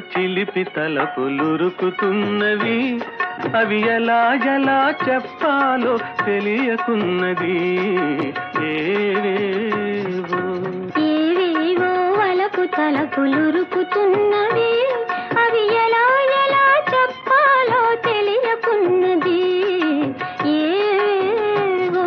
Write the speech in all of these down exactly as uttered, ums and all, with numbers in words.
చిలిపి తలపులురుకుతున్నవి, అవి ఎలా ఎలా చెప్పాలో తెలియకున్నది. ఏవేవో ఏవేవో వలపు తలపులురుకుతున్నవి, అవి ఎలా ఎలా చెప్పాలో తెలియకున్నది. ఏవేవో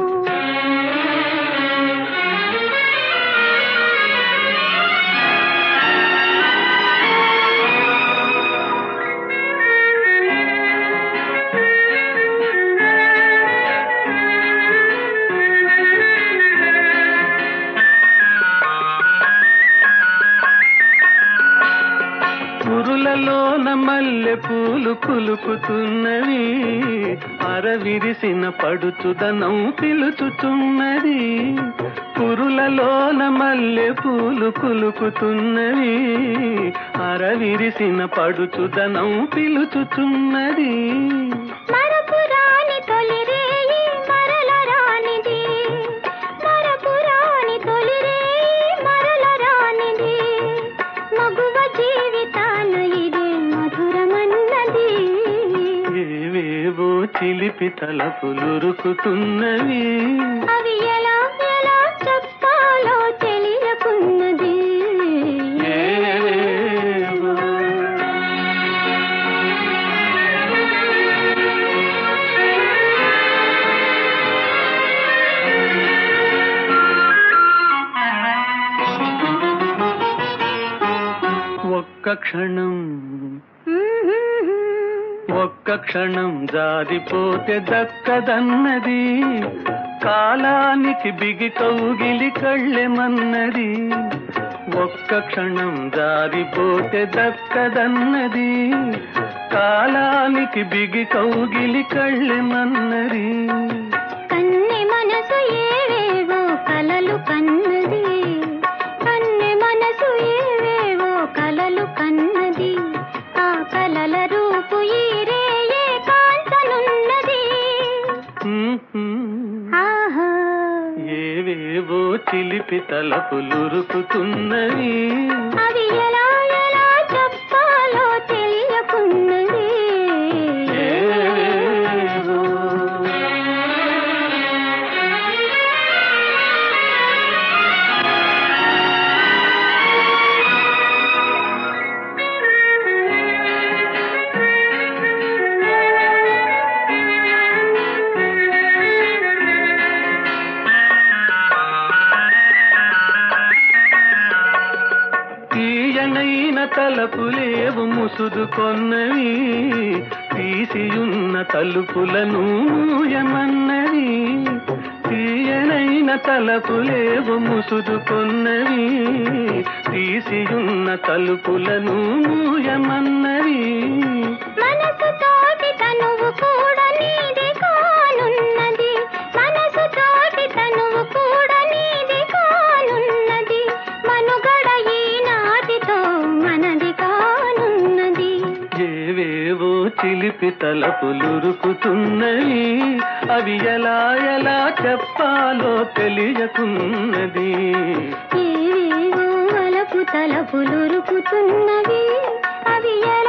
పురులలోన మల్లె పూలు కులుకుతున్నవి, అరవిరిసిన పడుచుదనం పిలుచుతున్నది. పురులలోన మల్లె పూలు కులుకుతున్నవి, అరవిరిసిన పడుచుదనం పిలుచుతున్నది. మరపురాని తొలిరేయి మరల రానిది, మరపురాని తొలిరేయి మరల రానిది, మగువ జీవితాన ఇదే మధురమన్నది. ఏవేవో చిలిపి తలపులురుకుతున్నవి, అవి ఎలా ఎలా చెప్పాలో తెలియకున్నది. ఏవేవో ఒక్క క్షణం ఒక్క క్షణం జారిపోతే దక్కదన్నది, కాలానికి బిగి కౌగిలి కళ్ళెమన్నది. ఒక్క క్షణం జారిపోతే దక్కదన్నది, కాలానికి బిగి కౌగిలి కళ్ళెమన్నది. కన్నె మనసు ఏవేవో కలలు కన్నది, కన్నె మనసు ఏవేవో కలలు కన్నది, ఆ కలల రూపు ఈ రేయే కాంచనున్నది. ఆహా ఏవేవో చిలిపి తలపులురుకుతున్నవి, అవి ఎలా ఎలా చెప్పాలో తెలియకున్నది. ఏవేవో తీయనైన తలపులేవు ముసుదుకొన్నవి, తీసియున్న తలుపులను మూయమన్నవి. తీయనైన తలపులేవు ముసుదుకొన్నవి, తీసియున్న తలుపులను మూయమన్నవి. మనసు తోటి తనువు కూడా నీది కానున్నది, మనసు తోటి తనువు కూడా నీది కానున్నది, మనుగడ ఈనాటితో మనది కానున్నది. ఏవేవో చిలిపి తలపులురుకుతున్నవి, అవి ఎలా ఎలా చెప్పాలో తెలియకున్నది. ఏవేవో వలపు తలపులురుకుతున్నవి, అవి